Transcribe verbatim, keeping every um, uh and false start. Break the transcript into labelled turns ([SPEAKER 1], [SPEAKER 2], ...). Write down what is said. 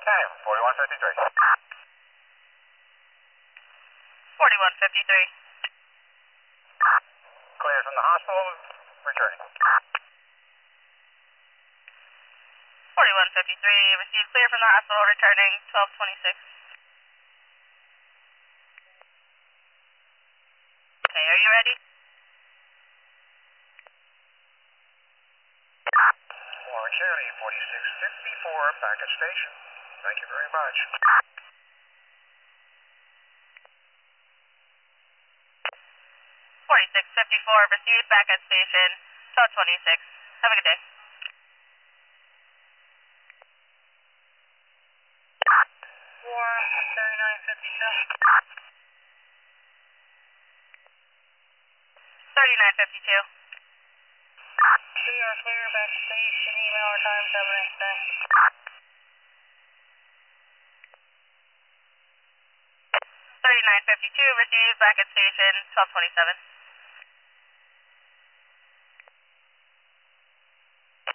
[SPEAKER 1] Okay, forty-one fifty-three.
[SPEAKER 2] forty-one fifty-three.
[SPEAKER 1] Clear from the hospital, returning.
[SPEAKER 2] forty-one fifty-three, received clear from the hospital, returning twelve twenty-six. Okay, are you ready?
[SPEAKER 1] Orange County, forty-six fifty-four, back at station. Thank you very much.
[SPEAKER 2] forty-six fifty-four, received back at station, twelve twenty-six. Have a good day.
[SPEAKER 1] Four, thirty-nine fifty-two.
[SPEAKER 2] thirty-nine fifty-two.
[SPEAKER 1] We are clear, back to station, email our time, have a nice day.
[SPEAKER 2] thirty-nine fifty-two, received back at station, twelve twenty-seven.